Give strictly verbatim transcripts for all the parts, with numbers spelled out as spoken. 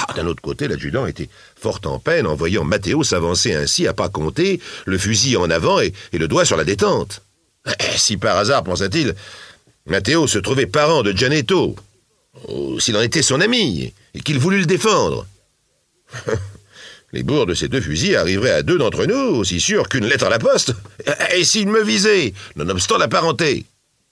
D'un autre côté, l'adjudant était fort en peine en voyant Matteo s'avancer ainsi à pas compter, le fusil en avant et, et le doigt sur la détente. Si par hasard, pensa-t-il, Matteo se trouvait parent de Gianetto, ou s'il en était son ami, et qu'il voulut le défendre. Les bourres de ces deux fusils arriveraient à deux d'entre nous, aussi sûr qu'une lettre à la poste, et s'il me visait, nonobstant la parenté.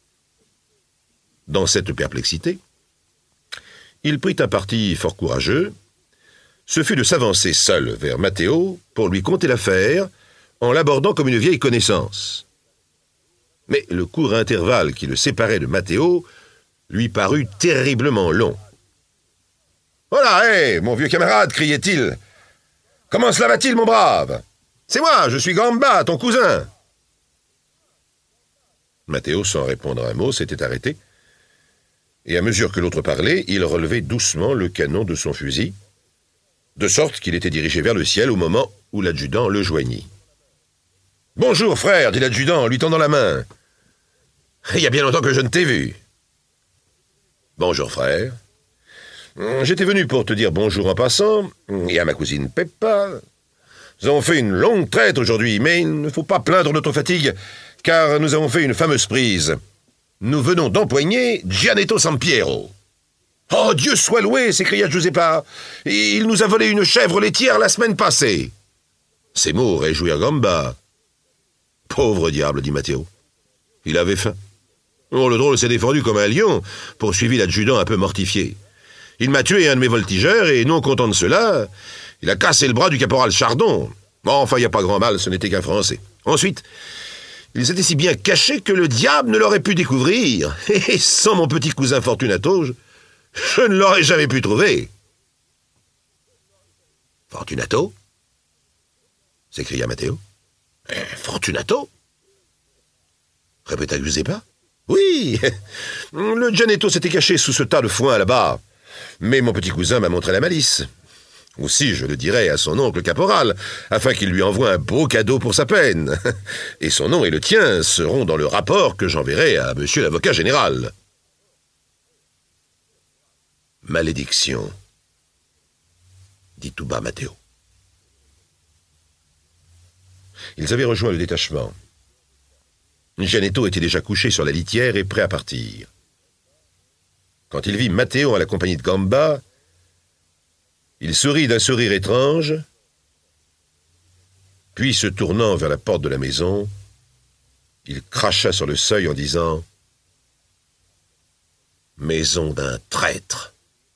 Dans cette perplexité, il prit un parti fort courageux, ce fut de s'avancer seul vers Matteo pour lui conter l'affaire, en l'abordant comme une vieille connaissance. Mais le court intervalle qui le séparait de Matteo lui parut terriblement long. « Voilà, hé, mon vieux camarade !» criait-il. « Comment cela va-t-il, mon brave? C'est moi, je suis Gamba, ton cousin !» Matteo, sans répondre un mot, s'était arrêté, et à mesure que l'autre parlait, il relevait doucement le canon de son fusil, de sorte qu'il était dirigé vers le ciel au moment où l'adjudant le joignit. « Bonjour, frère !» dit l'adjudant en lui tendant la main. « Il y a bien longtemps que je ne t'ai vu. »« Bonjour, frère. J'étais venu pour te dire bonjour en passant, et à ma cousine Peppa. Nous avons fait une longue traite aujourd'hui, mais il ne faut pas plaindre notre fatigue, car nous avons fait une fameuse prise. Nous venons d'empoigner Gianetto Sampiero. »« Oh, Dieu soit loué !» s'écria Giuseppa. « Il nous a volé une chèvre laitière la semaine passée. » Ces mots réjouirent Gamba. « Pauvre diable !» dit Matteo. « Il avait faim. » Oh, le drôle s'est défendu comme un lion, poursuivit l'adjudant un peu mortifié. Il m'a tué un de mes voltigeurs, et non content de cela, il a cassé le bras du caporal Chardon. Enfin, il n'y a pas grand mal, ce n'était qu'un Français. Ensuite, il s'était si bien caché que le diable ne l'aurait pu découvrir. Et sans mon petit cousin Fortunato, je, je ne l'aurais jamais pu trouver. « Fortunato ?» s'écria Matteo. Eh, « Fortunato ?» répéta Giuseppa. « Oui, le Gianetto s'était caché sous ce tas de foin là-bas. Mais mon petit cousin m'a montré la malice. Aussi, je le dirai à son oncle caporal, afin qu'il lui envoie un beau cadeau pour sa peine. Et son nom et le tien seront dans le rapport que j'enverrai à monsieur l'avocat général. » « Malédiction, » dit tout bas Matteo. Ils avaient rejoint le détachement. Gianetto était déjà couché sur la litière et prêt à partir. Quand il vit Matteo à la compagnie de Gamba, il sourit d'un sourire étrange, puis se tournant vers la porte de la maison, il cracha sur le seuil en disant « Maison d'un traître !»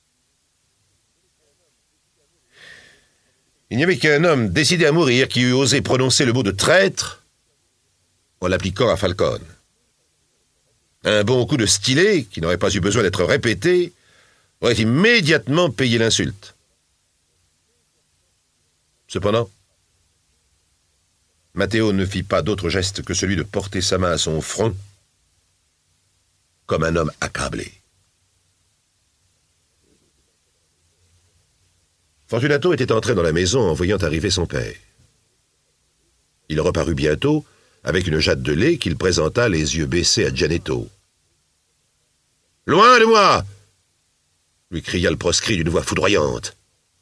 Il n'y avait qu'un homme décidé à mourir qui eût osé prononcer le mot de traître en l'appliquant à Falcone. Un bon coup de stylet, qui n'aurait pas eu besoin d'être répété, aurait immédiatement payé l'insulte. Cependant, Matteo ne fit pas d'autre geste que celui de porter sa main à son front, comme un homme accablé. Fortunato était entré dans la maison en voyant arriver son père. Il reparut bientôt, avec une jatte de lait qu'il présenta les yeux baissés à Gianetto. « Loin de moi !» lui cria le proscrit d'une voix foudroyante.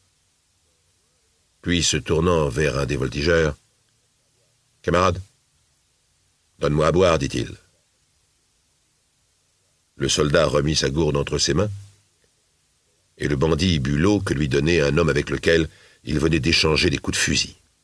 Puis, se tournant vers un des voltigeurs, « Camarade, donne-moi à boire, dit-il. » Le soldat remit sa gourde entre ses mains, et le bandit but l'eau que lui donnait un homme avec lequel il venait d'échanger des coups de fusil.